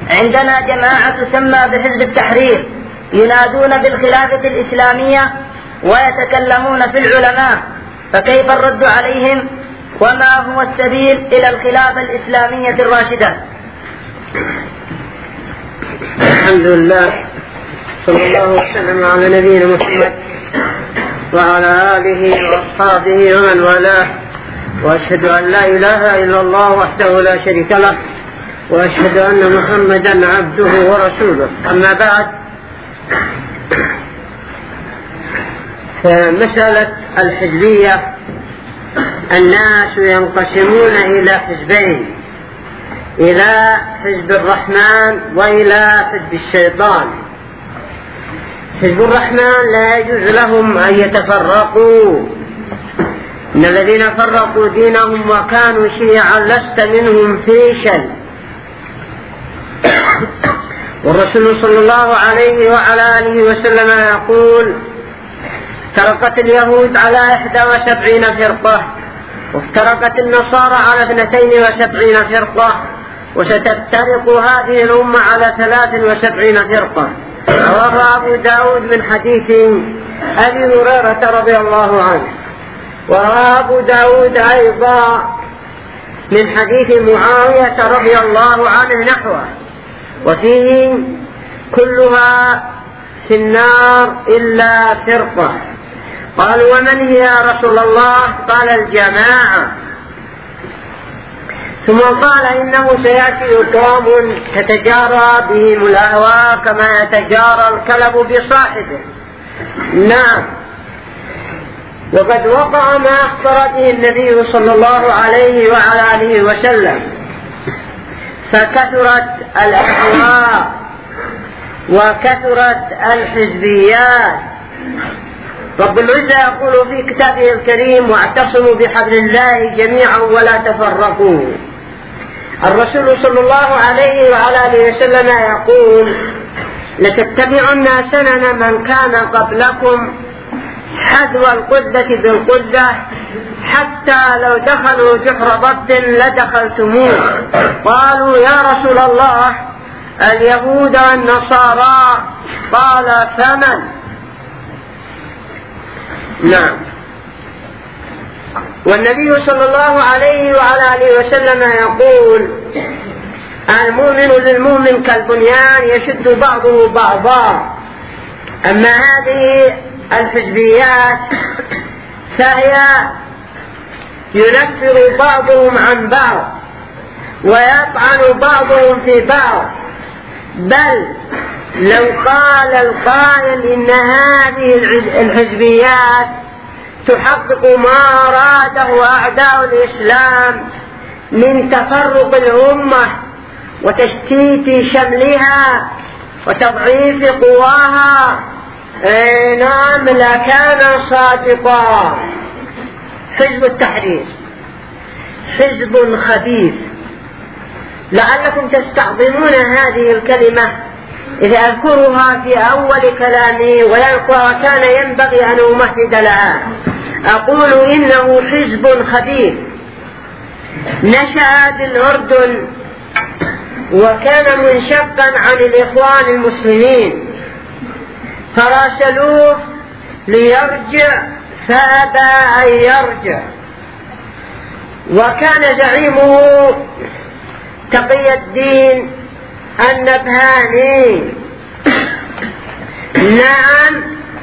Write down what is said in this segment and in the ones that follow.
عندنا جماعة تسمى بحزب التحرير ينادون بالخلافة الإسلامية ويتكلمون في العلماء، فكيف الرد عليهم وما هو السبيل إلى الخلافة الإسلامية الراشدة؟ الحمد لله، صلى الله وسلم على نبينا محمد وعلى آله وأصحابه ومن والاه، وأشهد أن لا إله إلا الله وحده لا شريك له، وأشهد أن محمدا عبده ورسوله. أما بعد، فمسألة الحزبية الناس ينقسمون إلى حزبين، إلى حزب الرحمن وإلى حزب الشيطان. حزب الرحمن لا يجوز لهم أن يتفرقوا، إن الذين فرقوا دينهم وكانوا شيعا لست منهم في شيء. والرسول صلى الله عليه وعلى آله وسلم يقول: افترقت اليهود على 71 فرقة، وافترقت النصارى على 72 فرقة، وستفترق هذه الأمة على 73 فرقة. رواه أبو داود من حديث أبي هريرة رضي الله عنه، ورواه أبو داود أيضا من حديث معاوية رضي الله عنه نحوه، وفيه: كلها في النار إلا فرقة. قالوا: ومن هي يا رسول الله؟ قال: الجماعة. ثم قال: إنه سيأتي قوم تتجارى بهم الأهواء كما يتجارى الكلب بصاحبه. نعم، وقد وقع ما أخبر به النبي صلى الله عليه وعلى آله وسلم، فكثرت الأهواء وكثرت الحزبيات. رب العزة يقول في كتابه الكريم: واعتصموا بحبل الله جميعا ولا تفرقوا. الرسول صلى الله عليه وعلى آله وسلم يقول: لتتبعن سنن من كان قبلكم حذو القدة بالقدة، حتى لو دخلوا جحر ضب لدخلتموه. قالوا: يا رسول الله، اليهود والنصارى؟ قال: فمن؟ نعم. والنبي صلى الله عليه وعلى آله وسلم يقول: المؤمن للمؤمن كالبنيان يشد بعضه بعضا. أما هذه الحزبيات فهي ينفر بعضهم عن بعض ويطعن بعضهم في بعض، بل لو قال القائل إن هذه الحزبيات تحقق ما أراده أعداء الإسلام من تفرق الأمة وتشتيت شملها وتضعيف قواها، نعم، لكان صادقا. حزب التحرير حزب خبيث، لعلكم تستعظمون هذه الكلمة إذا أذكرها في أول كلامي، وكان ينبغي أن أمهد لها. أقول إنه حزب خبيث نشأ بالأردن، وكان منشقا عن الإخوان المسلمين، فراسلوه ليرجع فأبى أن يرجع. وكان زعيمه تقي الدين النبهاني. نعم،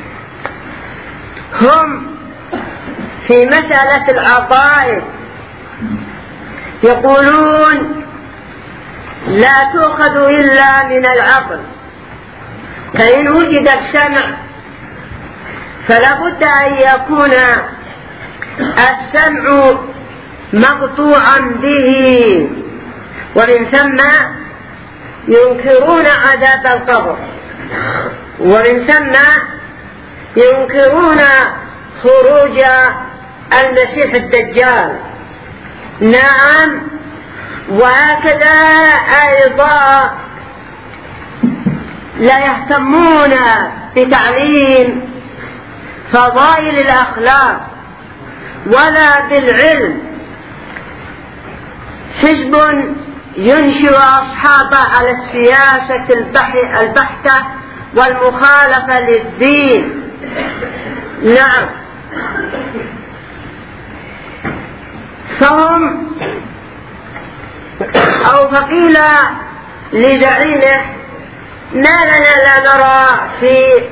هم في مسألة العقائد يقولون لا تؤخذ إلا من العقل، فإن وجد السمع فلا بد أن يكون السمع مقطوعا به، ومن ثم ينكرون عذاب القبر، ومن ثم ينكرون خروج المسيح الدجال. نعم، وهكذا أيضا لا يهتمون بتعليم فضائل الأخلاق ولا بالعلم. حزب ينشئ أصحابه على السياسة البحتة والمخالفة للدين. نعم، فقيل لزعيمه: ما لنا لا نرى في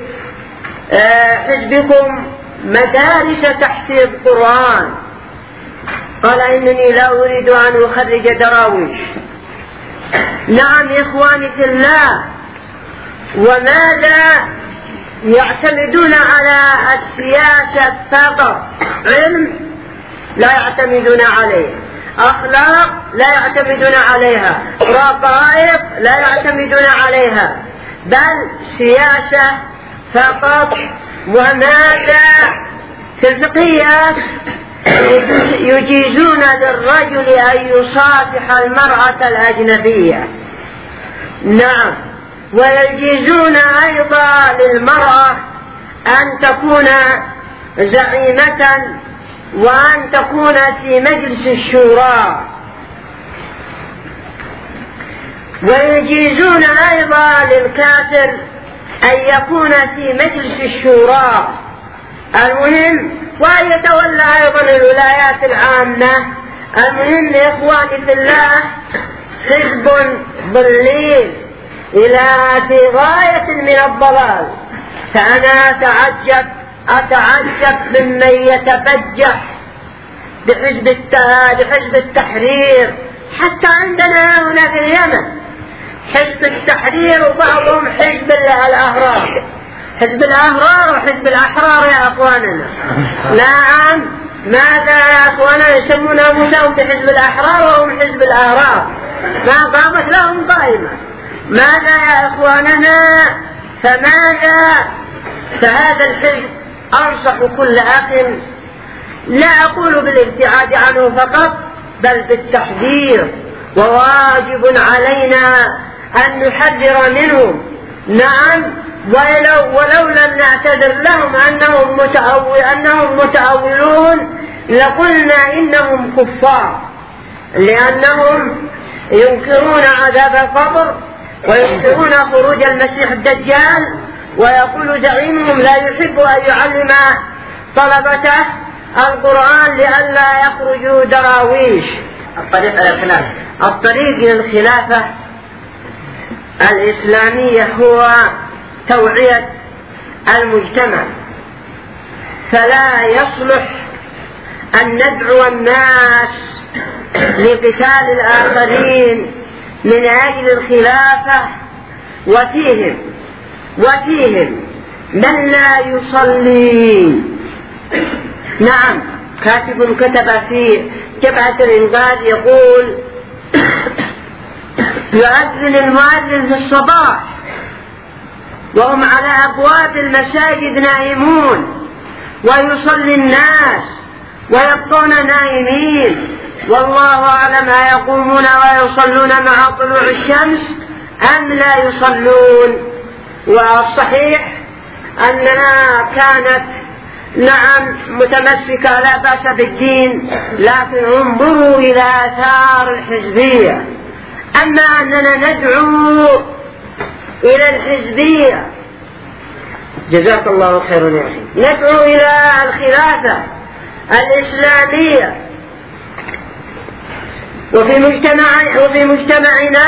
حزبكم مدارس تحفيظ قرآن؟ قال: إنني لا أريد أن أخرج دراويش. نعم يا إخواني في الله، وماذا يعتمدون على السياسة فقط؟ علم لا يعتمدون عليه، أخلاق لا يعتمدون عليها، رقائق لا يعتمدون عليها، بل سياسة فقط. وماذا في الفقهيات؟ يجيزون للرجل أن يصافح المرأة الأجنبية. نعم، ويجيزون أيضا للمرأة أن تكون زعيمة وأن تكون في مجلس الشورى، ويجيزون أيضا للكافر أن يكون في مجلس الشورى. المهم، وأن يتولى أيضا الولايات العامة. المهم يا إخواني في الله، حزب ضليل إلى في غاية من الضلال. فأنا أتعجب ممن يتبجح بحزب التحرير. حتى عندنا هنا في اليمن حزب التحرير، وبعضهم حزب الأهرار. حزب الأهرار وحزب الأحرار يا أخواننا. نعم، ماذا يا أخواننا يسمون أنفسهم بحزب الأحرار وهم حزب الأهرار؟ ما قامت لهم قائمة. ماذا يا أخواننا؟ فماذا؟ فهذا الحزب أنصح كل أخ، لا أقول بالابتعاد عنه فقط، بل بالتحذير، وواجب علينا أن نحذر منهم. نعم، ولو لم نعتذر لهم أنهم متأولون لقلنا إنهم كفار، لأنهم ينكرون عذاب القبر وينكرون خروج المسيح الدجال، ويقول زعيمهم لا يحب أن يعلم طلبته القرآن لئلا يخرجوا دراويش. الطريق إلى الخلافة الإسلامية هو توعية المجتمع، فلا يصلح أن ندعو الناس لقتال الآخرين من أجل الخلافة، وفيهم من لا يصلي. نعم، كاتب كتب في جبهة الإنقاذ يقول: يؤذن المؤذن في الصباح وهم على أبواب المساجد نائمون، ويصلي الناس ويبقون نائمين، والله أعلم أيقومون ويصلون مع طلوع الشمس أم لا يصلون. والصحيح أننا كانت نعم متمسكة لا بأس بالدين، لكن انظروا إلى آثار الحزبية. أما أننا ندعو إلى الحزبية، جزاك الله خيرا يا أخي، ندعو إلى الخلافة الإسلامية. وفي مجتمعنا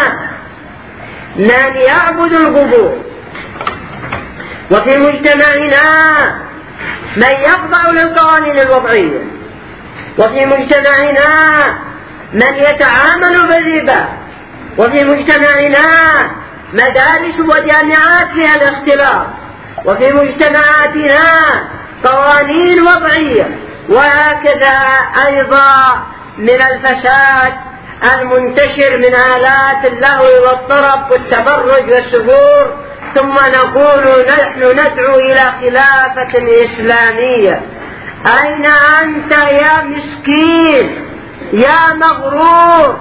من يعبد القبور، وفي مجتمعنا من يخضع للقوانين الوضعية، وفي مجتمعنا من يتعامل بالربا، وفي مجتمعنا مدارس وجامعات فيها الاختلاط، وفي مجتمعاتنا قوانين وضعية، وهكذا أيضا من الفساد المنتشر من آلات اللهو والطرب والتبرج والسفور. ثم نقول نحن ندعو إلى خلافة إسلامية. أين أنت يا مسكين يا مغرور؟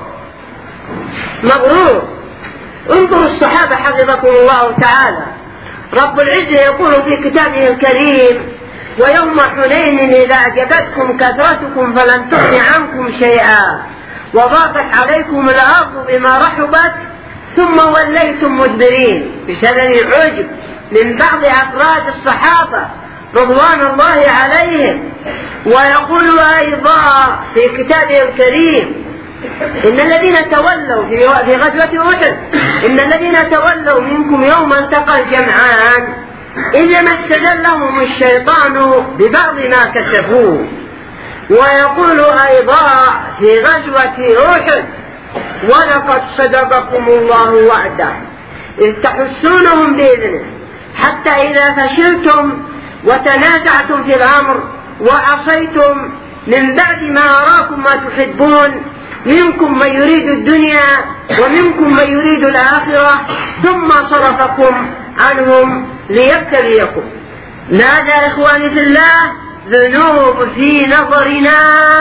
انظروا الصحابة حفظكم الله تعالى، رب العزة يقول في كتابه الكريم: ويوم حنين إذا أعجبتكم كثرتكم فلم تغن عنكم شيئا وضاقت عليكم الأرض بما رحبت ثم وليتم مدبرين بسبب العجب من بعض أفراد الصحابة رضوان الله عليهم. ويقول أيضا في كتابه الكريم إن الذين تولوا في غزوة أحد إن الذين تولوا منكم يوم التقى الجمعان إنما استزلهم الشيطان ببعض ما كسبوا. ويقول أيضا في غزوة أحد ولقد صدقكم الله وعده إذ تحسونهم بإذنه حتى إذا فشلتم وتنازعتم في الأمر وعصيتم من بعد ما أراكم ما تحبون منكم من يريد الدنيا ومنكم من يريد الآخرة ثم صرفكم عنهم ليبتليكم. ماذا إخواني في الله؟ ذنوب في نظرنا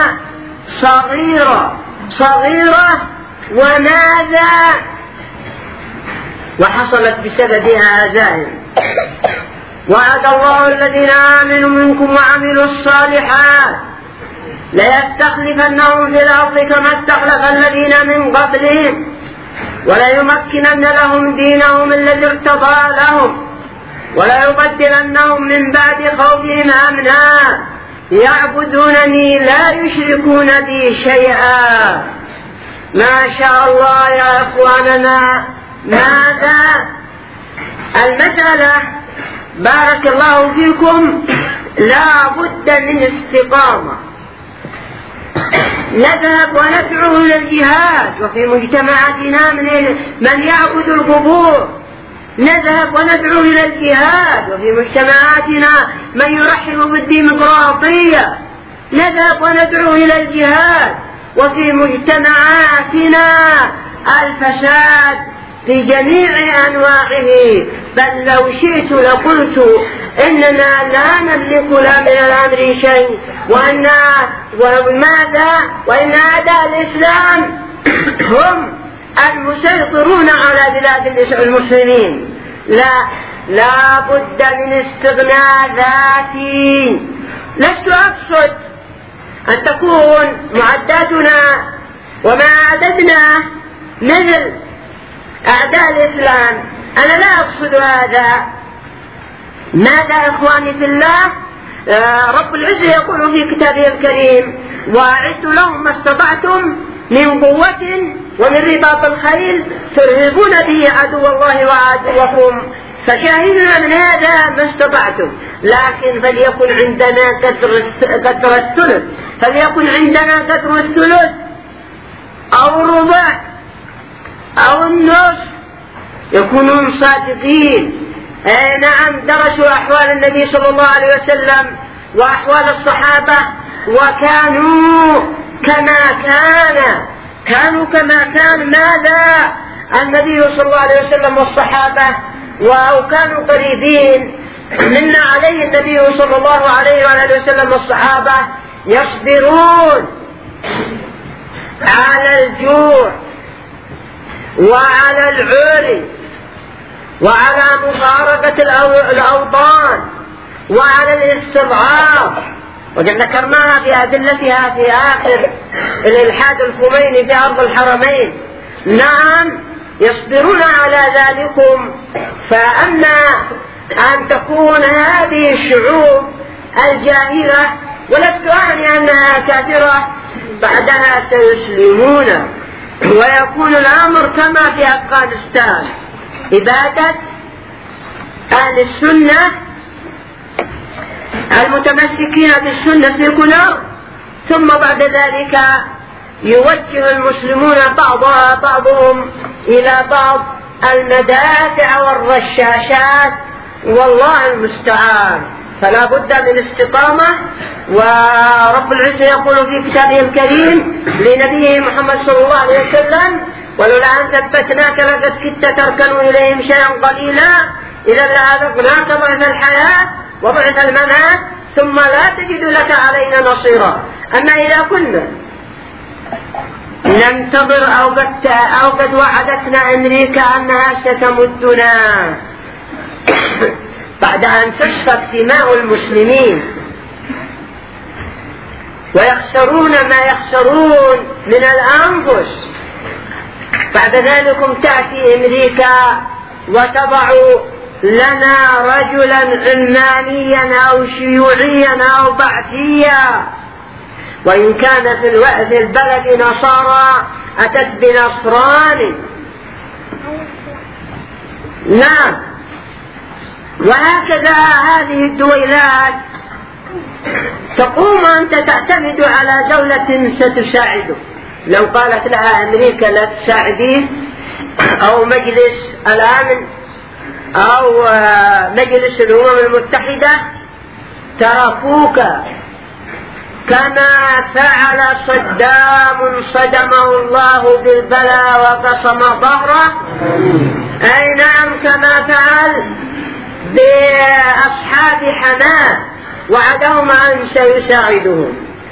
صغيرة وماذا وحصلت بسببها عزائم. وعد الله الذين آمنوا منكم وعملوا الصالحات ليستخلفنهم في الأرض كما استخلف الذين من قبلهم وليمكنن لهم دينهم الذي ارتضى لهم وليبدلنهم من بعد خوفهم أمنا يعبدونني لا يشركون بي شيئا. ما شاء الله يا إخواننا. ماذا المسألة؟ بارك الله فيكم، لا بد من استقامة. نذهب وندعو إلى الجهاد وفي مجتمعاتنا من يعبد القبور، نذهب وندعو إلى الجهاد وفي مجتمعاتنا من يرحب بالديمقراطية، نذهب وندعو إلى الجهاد وفي مجتمعاتنا الفساد في جميع أنواعه. بل لو شئت لقلت إننا لا نملك لا من الأمر شيء وإن أعداء الإسلام هم المسيطرون على بلاد المسلمين. لا بد من استغناء ذاتي. لست أقصد أن تكون معداتنا وما عددنا مثل أعداء الإسلام، أنا لا أقصد هذا. ماذا إخواني في الله؟ رب العزة يقول في كتابه الكريم وأعدوا لهم ما استطعتم من قوة ومن رباط الخيل ترهبون به عدو الله وعدوكم فشاهدنا من هذا ما استطعتم. لكن فليكن عندنا قدر الثلث، فليكن عندنا قدر الثلث أو الربع أو النصف، يكونون صادقين. نعم، درسوا أحوال النبي صلى الله عليه وسلم وأحوال الصحابة وكانوا كما كان ماذا النبي صلى الله عليه وسلم والصحابة، وكانوا قريبين منا عليه النبي صلى الله عليه وآله وسلم والصحابة يصبرون على الجوع وعلى العري وعلى مفارقة الأوطان وعلى الاستضعاف، وقد ذكرناها في أدلتها في آخر الإلحاد الخميني في أرض الحرمين. نعم، يصبرون على ذلكم. فأما أن تكون هذه الشعوب الجاهلة، ولست أعني أنها كافرة، بعدها سيسلمون ويكون الأمر كما في أفغانستان، إبادة أهل السنة المتمسكين بالسنة في كل أرض، ثم بعد ذلك يوجه المسلمون بعضهم إلى بعض المدافع والرشاشات، والله المستعان. فلا بد من استقامة. ورب العزة يقول في كتابه الكريم لنبيه محمد صلى الله عليه وسلم ولولا أن ثبتناك لقد كدت تركن إليهم شيئا قليلا إذا لأذقناك ضعف الحياة وضعف الممات ثم لا تجد لك علينا نصيرا. أما إذا كنا ننتظر أو قد وعدتنا أمريكا أنها ستمدنا بعد أن تسفك دماء المسلمين ويخسرون ما يخسرون من الأنفس. بعد ذلك تأتي أمريكا وتضع لنا رجلا علمانيا أو شيوعيا أو بعثيا، وإن كان في البلد نصارى أتت بنصران. نعم. وهكذا هذه الدويلات تقوم أنت تعتمد على دولة ستساعده. لو قالت لها أمريكا لا تساعديه، أو مجلس الأمن أو مجلس الأمم المتحدة، تركوك كما فعل صدام صدمه الله بالبلاء وقصم ظهره. أي نعم، كما فعل بأصحاب حماه وعدهم أن سيساعدهم.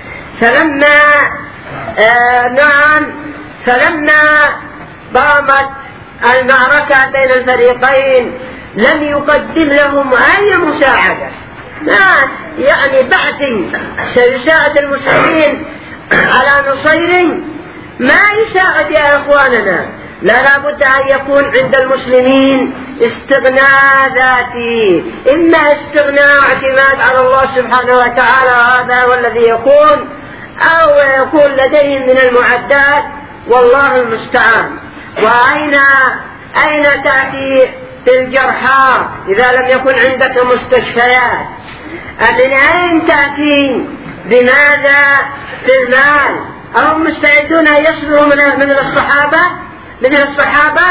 فلما قامت المعركة بين الفريقين لم يقدم لهم أي مساعدة، يعني بعثي سيساعد المسلمين على نصير ما يساعد يا إخواننا. لا بد أن يكون عند المسلمين استغناء ذاتي، إما استغناء اعتماد على الله سبحانه وتعالى، هذا والذي يكون، أو يكون لديهم من المعدات، والله المستعان. أين تأتي في الجرحى إذا لم يكن عندك مستشفيات؟ من أين تأتي؟ بماذا؟ في المال. أهم مستعدون أن يصبروا من الصحابة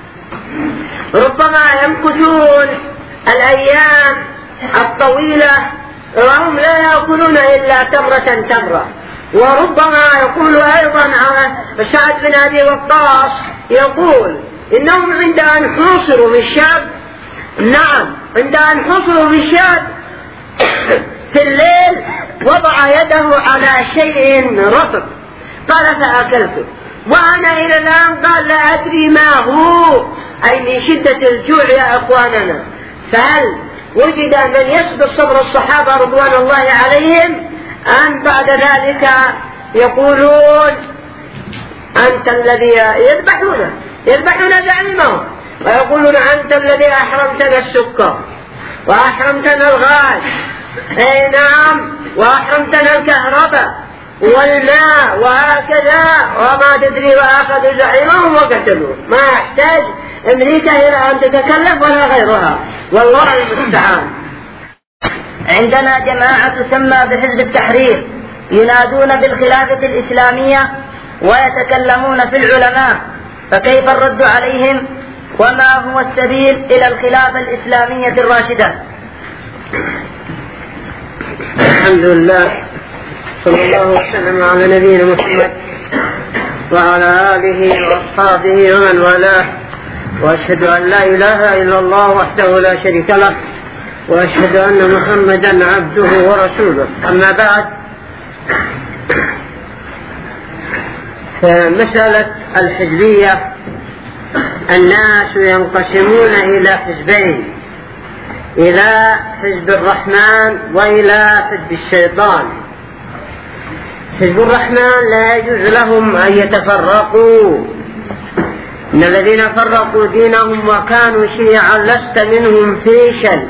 ربما يمكثون الأيام الطويلة وهم لا يأكلون إلا تمرة. وربما يقول أيضا سعد بن أبي وقاص يقول إنهم عند أن حصروا بالشاب، نعم، عند أن حصروا بالشاب في الليل وضع يده على شيء رطب قال فأكلته، وأنا إلى الآن قال لا أدري ما هو. أي من شدة الجوع يا أخواننا. فهل وجد من يصبر صبر الصحابة رضوان الله عليهم أن بعد ذلك يقولون أنت الذي يذبحون زعيمهم ويقولون أنت الذي أحرمتنا السكر وأحرمتنا الغاز، أي نعم، وأحرمتنا الكهرباء والماء وهكذا، وما تدري، وأخذوا زعيمهم وقتلوه. ما يحتاج أمريكا إلى أن تتكلم ولا غيرها، والله المستعان. عندنا جماعة تسمى بحزب التحرير ينادون بالخلافة الإسلامية ويتكلمون في العلماء، فكيف الرد عليهم؟ وما هو السبيل إلى الخلافة الإسلامية الراشدة؟ الحمد لله، صلى الله وسلم على نبينا محمد وعلى آله وأصحابه ومن والاه، وأشهد أن لا إله إلا الله وحده لا شريك له، وأشهد أن محمدا عبده ورسوله. أما بعد، فمسألة الحزبية الناس ينقسمون إلى حزبين، إلى حزب الرحمن وإلى حزب الشيطان. حزب الرحمن لا يجوز لهم أن يتفرقوا، إن الذين فرقوا دينهم وكانوا شيعا لست منهم في شيء.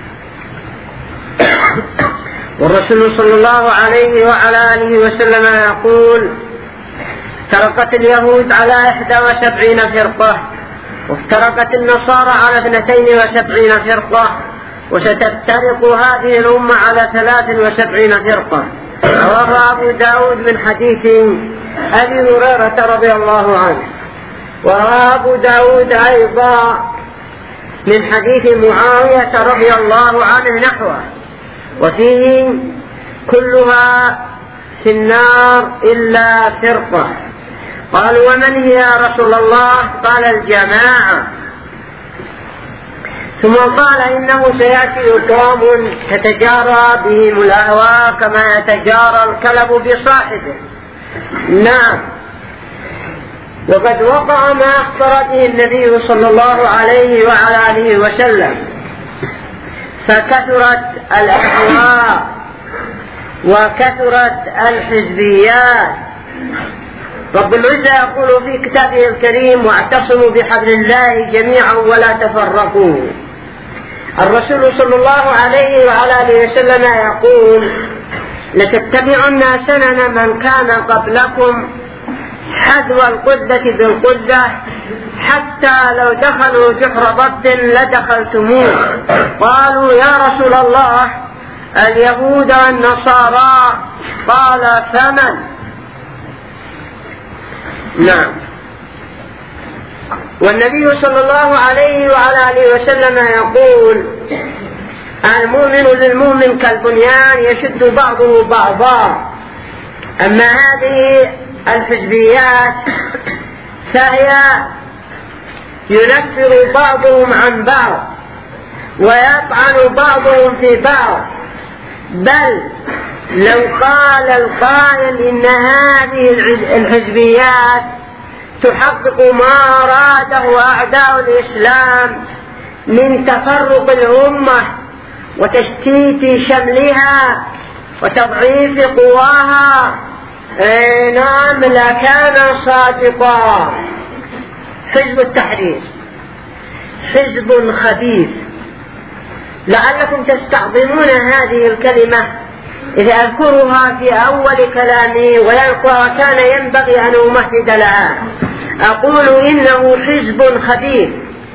والرسول صلى الله عليه وعلى آله وسلم يقول افترقت اليهود على 71 فرقة، وافترقت النصارى على 72 فرقة، وستفترق هذه الأمة على 73 فرقة. رواه أبو داود من حديث أبي هريرة رضي الله عنه، وأبو داود أيضا من حديث معاوية رضي الله عنه نحوه، وفيه كلها في النار إلا فرقة. قالوا ومن هي يا رسول الله؟ قال الجماعة. ثم قال إنه سيأتي قوم تتجارى بهم الأهواء كما يتجارى الكلب بصاحبه. نعم، وقد وقع ما أخبر به النبي صلى الله عليه وعلى آله وسلم، فكثرت الأهواء وكثرت الحزبيات. رب العزة يقول في كتابه الكريم: واعتصموا بحبل الله جميعا ولا تفرقوا. الرسول صلى الله عليه وعلى آله وسلم يقول: لتتبعن سنن من كان قبلكم حذو القدة بالقدة حتى لو دخلوا جحر ضب لدخلتموه. قالوا: يا رسول الله اليهود والنصارى. قال: فمن؟ نعم. والنبي صلى الله عليه وعلى آله وسلم يقول: المؤمن للمؤمن كالبنيان يشد بعضه بعضا. أما هذه الحزبيات فهي ينفر بعضهم عن بعض ويطعن بعضهم في بعض، بل لو قال القائل إن هذه الحزبيات تحقق ما أراده أعداء الإسلام من تفرق الأمة وتشتيت شملها وتضعيف قواها، نعم لكان صادقا. حزب التحرير حزب خبيث. لعلكم تستعظمون هذه الكلمة إذا أذكرها في أول كلامي، وكان ينبغي أن أمهد لها. أقول إنه حزب خبيث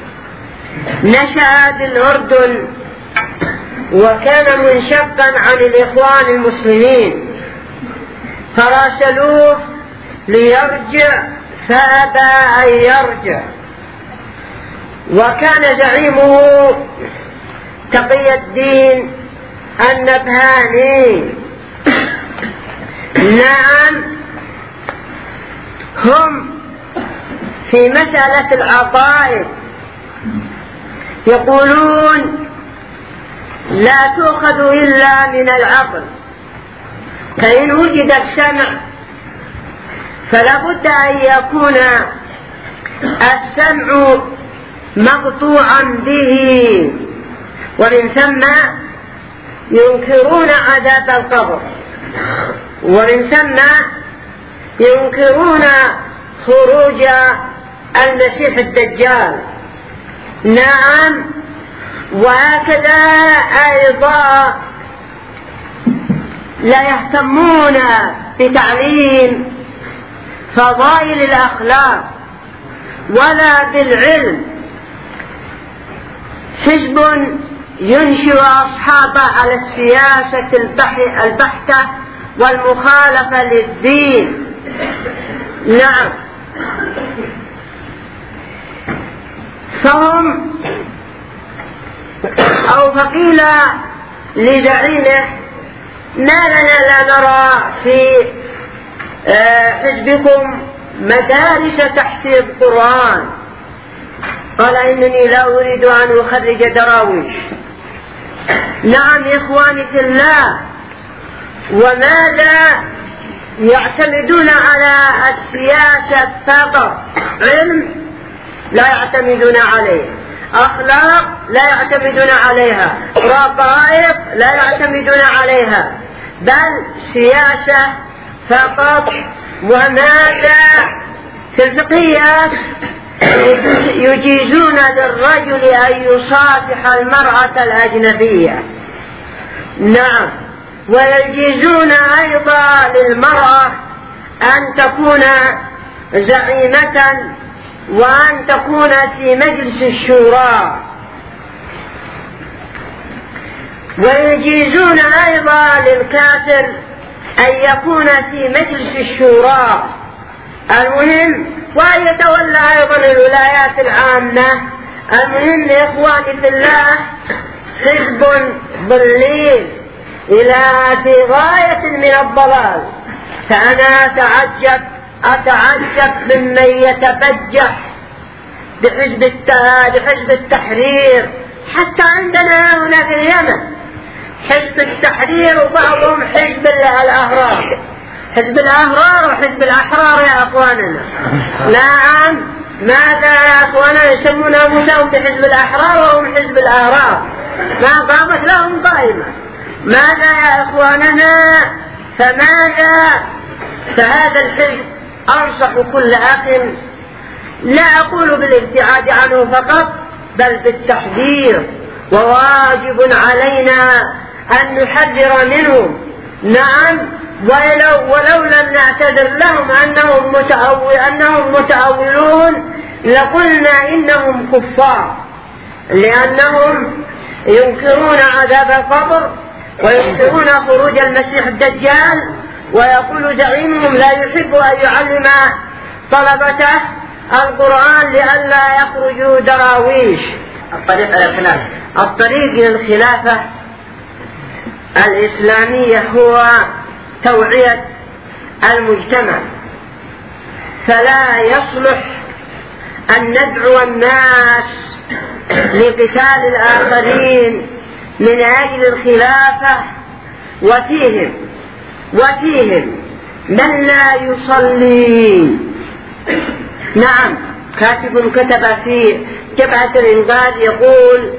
نشأ بالأردن وكان منشقا عن الإخوان المسلمين، فراسلوه ليرجع فأبى أن يرجع، وكان زعيمه تقي الدين النبهاني. نعم، هم في مسألة العقائد يقولون لا تؤخذ إلا من العقل، فإن وجد السمع فلا بد أن يكون السمع مقطوعا به، ومن ثم ينكرون عذاب القبر، ومن ثم ينكرون خروج المسيح الدجال. نعم، وهكذا أيضا لا يهتمون بتعليم فضائل الأخلاق ولا بالعلم. حزب ينشئ أصحابه على السياسة البحتة والمخالفة للدين. نعم، فهم أو فقيل لزعيمه: ما لنا لا نرى في حزبكم مدارس تحفيظ قرآن. قال: إنني لا أريد أن أخرج دراويش. نعم إخواني في الله، وماذا يعتمدون على السياسة فقط؟ علم لا يعتمدون عليه، أخلاق لا يعتمدون عليها، رقائق لا يعتمدون عليها، بل سياسة فقط. وماذا في الفقهيات يجيزون للرجل أن يصافح المرأة الأجنبية. نعم، ويجيزون أيضا للمرأة أن تكون زعيمة وأن تكون في مجلس الشورى، ويجيزون أيضا للكافر أن يكون في مجلس الشورى. المهم، وأن يتولى أيضا الولايات العامة. المهم إخواني في الله، حزب ضليل إلى في غاية من الضلال. فأنا أتعجب ممن يتبجح بحزب التحرير. حتى عندنا هنا في اليمن حزب التحرير، وبعضهم حزب الأهرار. حزب الأهرار وحزب الأحرار يا أخواننا. نعم، ماذا يا أخواننا يسمون أنفسهم بحزب الأحرار وهم حزب الأهرار؟ ما قامت لهم قائمة. ماذا يا إخواننا؟ فماذا؟ فهذا الحزب أنصح كل أخ، لا أقول بالابتعاد عنه فقط بل بالتحذير، وواجب علينا أن نحذر منهم. نعم، ولو لم نعتذر لهم أنهم متأولون لقلنا إنهم كفار، لأنهم ينكرون عذاب القبر وينكرون خروج المسيح الدجال، ويقول زعيمهم لا يحب أن يعلم طلبته القرآن لئلا يخرجوا دراويش. الطريق إلى الخلافة الإسلامية هو توعية المجتمع، فلا يصلح أن ندعو الناس لقتال الآخرين من أجل الخلافة وفيهم من لا يصلي. نعم، كاتب كتب في جبهة الإنقاذ يقول: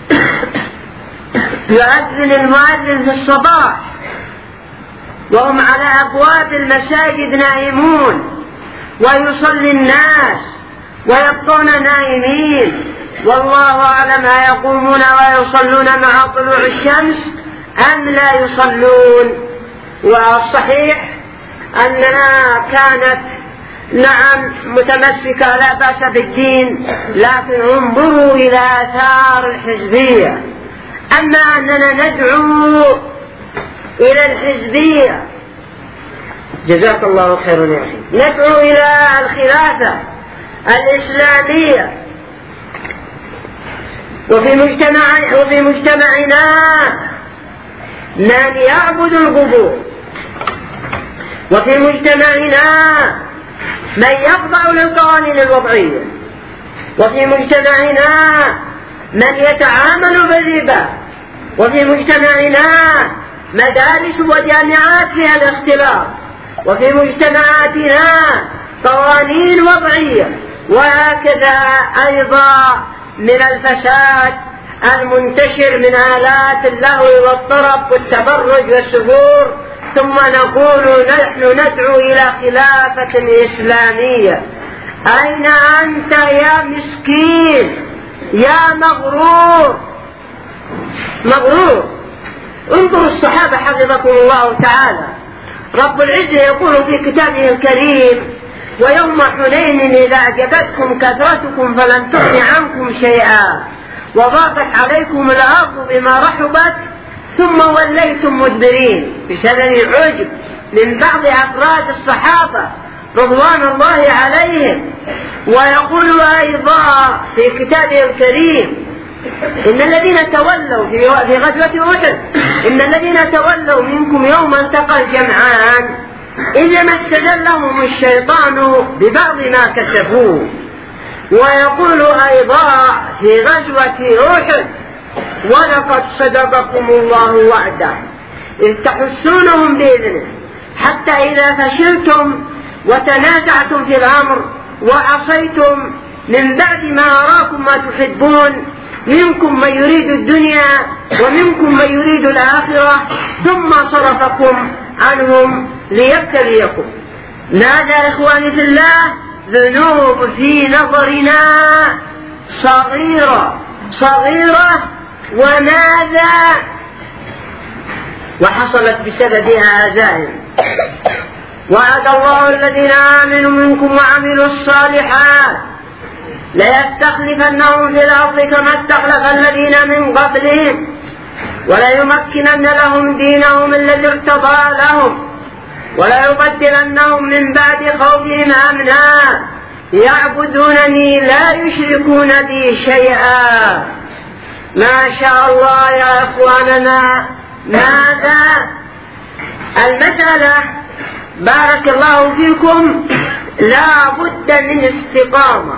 يؤذن المؤذن في الصباح وهم على أبواب المساجد نائمون، ويصلي الناس ويبقون نائمين، والله أعلم يقومون ويصلون مع طلوع الشمس أم لا يصلون. والصحيح أننا كانت نعم متمسكة لا بأس بالدين، لكن انظروا إلى آثار الحزبية. أما أننا ندعو إلى الحزبية، جزاك الله خيرا يا أخي، ندعو إلى الخلافة الإسلامية، وفي مجتمعنا من يعبد القبور، وفي مجتمعنا من يخضع للقوانين الوضعية، وفي مجتمعنا من يتعامل بالربا، وفي مجتمعنا مدارس وجامعات فيها الاختلاط، وفي مجتمعاتنا قوانين وضعية، وهكذا أيضا من الفساد المنتشر من آلات اللهو والطرب والتبرج والسفور. ثم نقول نحن ندعو إلى خلافة إسلامية. أين أنت يا مسكين يا مغرور؟ انظروا الصحابة حفظكم الله تعالى، رب العزة يقول في كتابه الكريم: ويوم حنين إذا أعجبتكم كثرتكم فلن تغن عنكم شيئا وضاقت عليكم الأرض بما رحبت ثم وليتم مدبرين، بسبب العجب من بعض أفراد الصحابة رضوان الله عليهم. ويقول أيضا في كتابه الكريم: إن الذين تولوا في غزوة أحد إن الذين تولوا منكم يوم التقى الجمعان إنما استزلهم الشيطان ببعض ما كسبوه. ويقول أيضا في غزوة أحد: ولقد صدقكم الله وعده إذ تحسونهم بإذنه حتى إذا فشلتم وتنازعتم في الأمر وعصيتم من بعد ما أراكم ما تحبون منكم من يريد الدنيا ومنكم من يريد الآخرة ثم صرفكم عنهم ليبتليكم. ماذا إخواني في الله؟ ذنوب في نظرنا صغيرة وماذا؟ وحصلت بسببها هزائم. وعد الله الذين آمنوا منكم وعملوا الصالحات ليستخلفنهم في الأرض كما استخلف الذين من قبلهم وليمكنن لهم دينهم الذي ارتضى لهم وليبدلنهم من بعد خوفهم أمنا يعبدونني لا يشركون بي شيئا. ما شاء الله يا إخواننا. ماذا المسألة؟ بارك الله فيكم، لا بد من استقامة.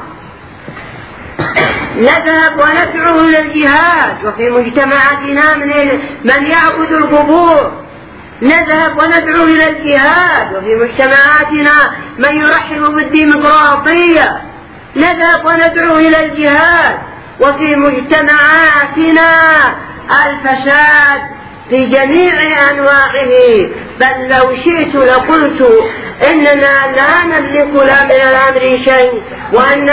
نذهب وندعو إلى الجهاد، وفي مجتمعاتنا من يعبد القبور. نذهب وندعو إلى الجهاد، وفي مجتمعاتنا من يرحب بالديمقراطية. نذهب وندعو إلى الجهاد، وفي مجتمعاتنا الفساد في جميع أنواعه. بل لو شئت لقلت إننا لا نملك لا من الأمر شيء، وأن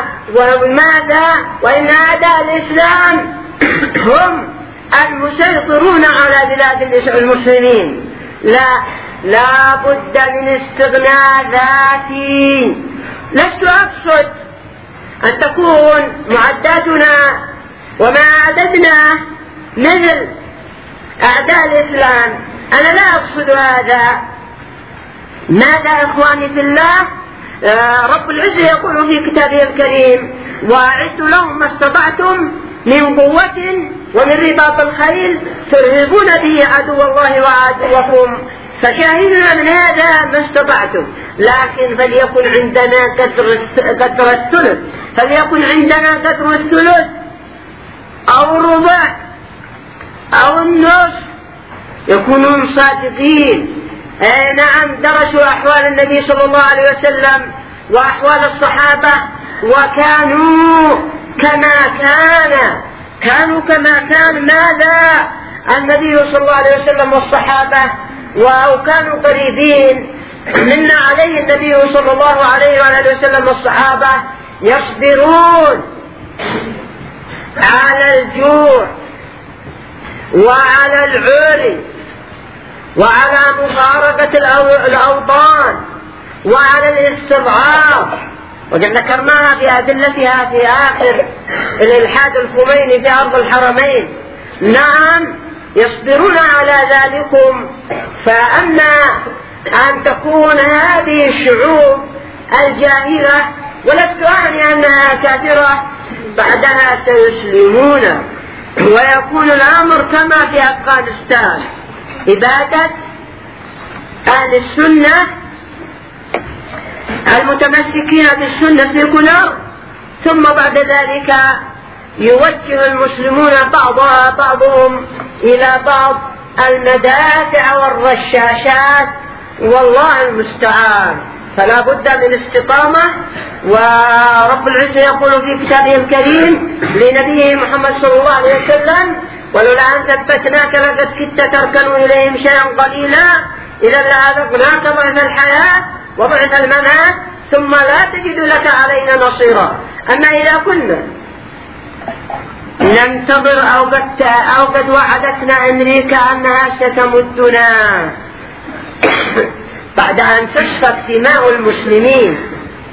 أعداء الإسلام هم المسيطرون على بلاد المسلمين. لا بد من استغناء ذاتي. لست أقصد أن تكون معداتنا وما عددنا مثل أعداء الإسلام، أنا لا أقصد هذا. ماذا إخواني في الله؟ رب العزة يقول في كتابه الكريم: وأعدوا لهم ما استطعتم من قوة ومن رباط الخيل ترهبون به عدو الله وعدوكم فشاهدنا من هذا ما استطعتم. لكن فليكن عندنا قدر الثلث، فليكن عندنا قدر الثلث أو الربع أو النصف، يكونون صادقين. نعم، درسوا أحوال النبي صلى الله عليه وسلم وأحوال الصحابة وكانوا كما كان ماذا النبي صلى الله عليه وسلم والصحابة، وكانوا قريبين منا عليه النبي صلى الله عليه وآله وسلم والصحابة، يصبرون على الجوع وعلى العري وعلى مفارقة الأوطان وعلى الاستضعاف، وقد ذكرناها في أدلتها في آخر الإلحاد الخميني في أرض الحرمين. نعم، يصبرون على ذلكم. فأما أن تكون هذه الشعوب الجاهلة، ولست أعني أنها كافرة، بعدها سيسلمون ويكون الأمر كما في أفغانستان، إبادة أهل السنة المتمسكين بالسنة في كل أرض، ثم بعد ذلك يوجه المسلمون بعضهم إلى بعض المدافع والرشاشات، والله المستعان. فلا بد من استقامة. ورب العزة يقول في كتابه الكريم لنبيه محمد صلى الله عليه وسلم: ولولا أن ثبتناك لقد كدت تركن إليهم شيئا قليلا إذا لأذقناك ضعف الحياة وضعف الممات ثم لا تجد لك علينا نصيرا. أما إذا كنا ننتظر أو قد وعدتنا أمريكا أنها ستمدنا بعد أن تسفك دماء المسلمين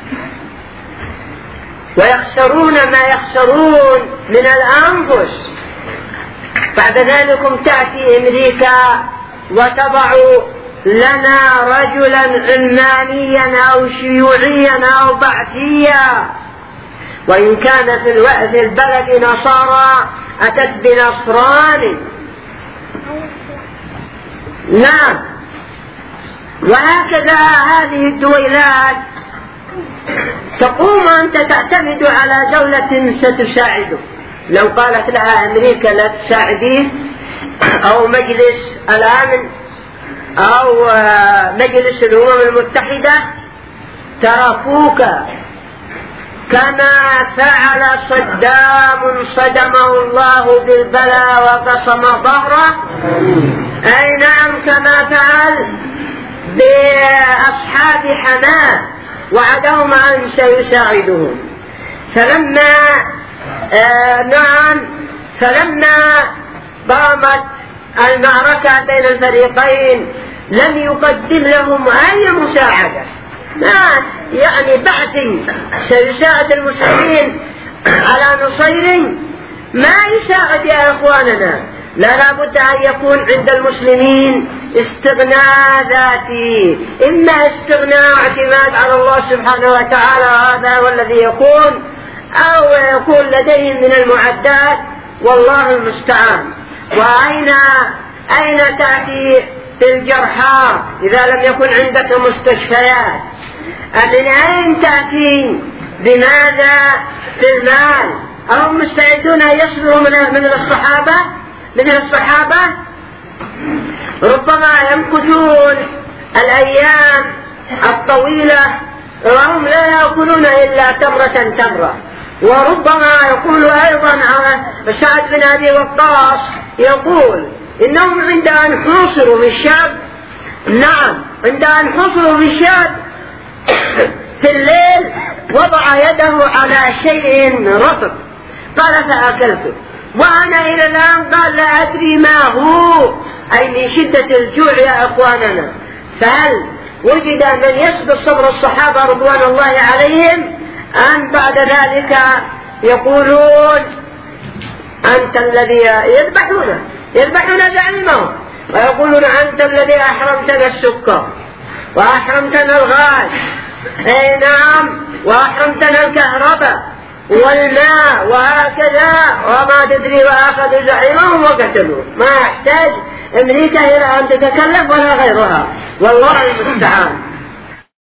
ويخسرون ما يخسرون من الأنفس، بعد ذلك تأتي أمريكا وتضع لنا رجلا علمانيا أو شيوعيا أو بعثيا، وإن كان في البلد نصارى أتت بنصراني. نعم، وهكذا هذه الدويلات تقوم أنت تعتمد على دولة ستساعده. لو قالت لها أمريكا لا تساعديه، أو مجلس الأمن أو مجلس الأمم المتحدة، تركوك كما فعل صدام صدمه الله بالبلاء وقصم ظهره. أي نعم، كما فعل بأصحاب حماه وعدهم أن سيساعدهم. فلما قامت المعركة بين الفريقين لم يقدم لهم أي مساعدة. يعني بعد سيساعد المسلمين على نصير ما يساعد يا إخواننا. لا بد أن يكون عند المسلمين استغناء ذاتي، إما استغناء اعتماد على الله سبحانه وتعالى، هذا هو الذي يكون، أو يكون لديهم من المعدات، والله المستعان. وأين تأتي في الجرحى إذا لم يكن عندك مستشفيات؟ من أين تأتي؟ بماذا؟ في المال. أهم مستعدون أن يصبروا من الصحابة ربما يمكثون الأيام الطويلة وهم لا يأكلون إلا تمرة. وربما يقول أيضا سعد بن أبي وقاص يقول: إنهم عند أن حوصروا بالشاب، نعم عند أن حوصروا بالشاب في الليل وضع يده على شيء رطب قال فأكلته، وأنا إلى الآن قال لا أدري ما هو، أي من شدة الجوع يا أخواننا. فهل وجد من يصبر صبر الصحابة رضوان الله عليهم أن بعد ذلك يقولون أنت الذي يذبحون زعيمهم ويقولون أنت الذي أحرمتنا السكر وأحرمتنا الغاز، أي نعم، وأحرمتنا الكهرباء والماء وهكذا، وما تدري، وأخذوا زعيمهم وقتلوه. ما يحتاج أمريكا إلى أن تتكلم ولا غيرها، والله المستعان.